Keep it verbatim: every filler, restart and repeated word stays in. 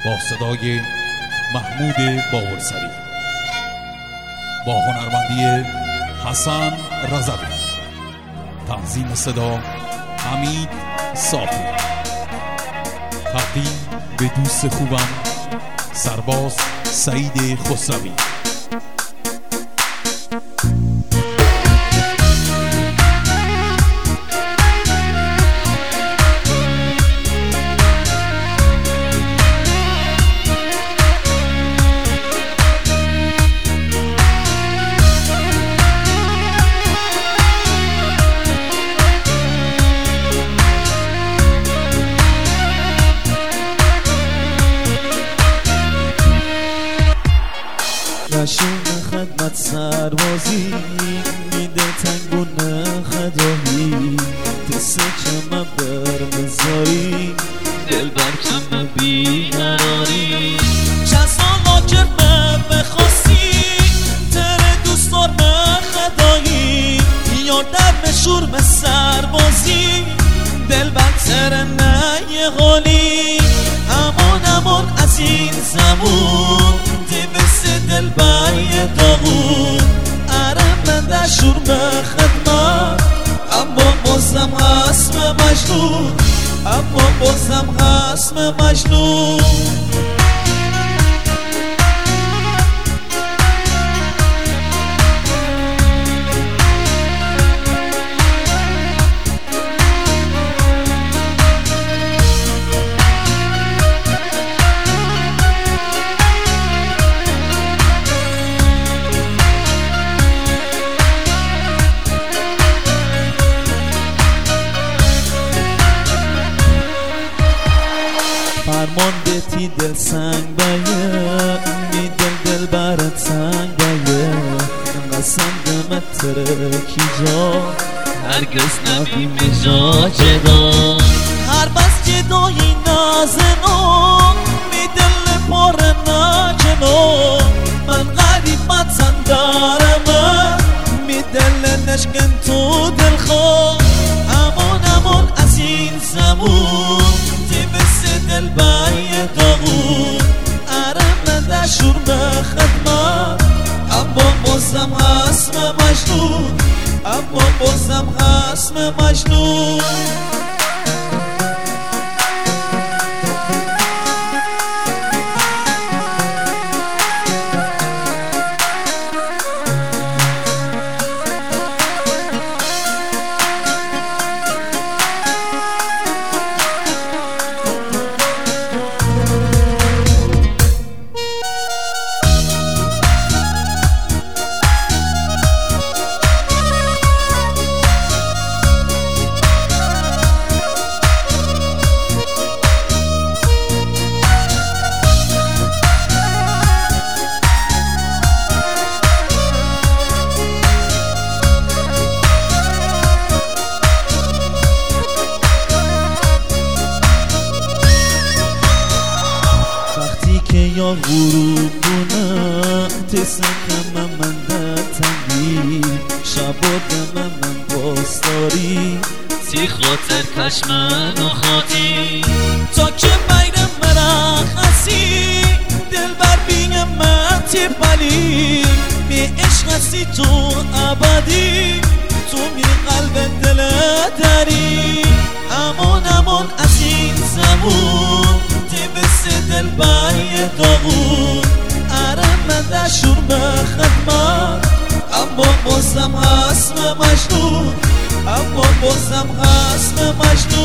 با صدای محمود باورسری، با هنرمندی حسن رضوی، تنظیم صدا حمید صافی، تقدیم به دوست خوبم سرباز سعید خسروی. نشون خدمت سربازی میده تنگونه خدایی تسه کمه برمزایی دل بر کمه بیقراری چند سالا که بخواستی تره دوست دار خدایی یا در شورم سربازی دل بر تره نه غالی امان امان از این زمون دل بای داغون ارم من در شورم خدمت اما بازم خصم مجنون اما بازم خصم مجنون فرمان بتی دل سنگ بایه می دل دل برات سنگ بایه قسم دمت ترکی جا هرگز نبیم جا جدا هر بس جدایی نازنو می دل پر ناجنو من غریبت سندارم می دل نشکن تو دل خواه امان امان از این زمون دل بای داغون ارم من در شورم خدمت اما بازم خصم مجنون اما بازم خصم مجنون یا غروب بونه تسن کمه من در تنگی شبا دمه من باستاری تی خاطر کشمن و خاطی تا که بین مرخصی دل بر بینه من تی بلی بی عشق هستی تو ابدی تو می قلب دل داری امان امان از این زمون دل بای داغون ارم من در شورم خدمت اما بازم خصم مجنون اما بازم خصم مجنون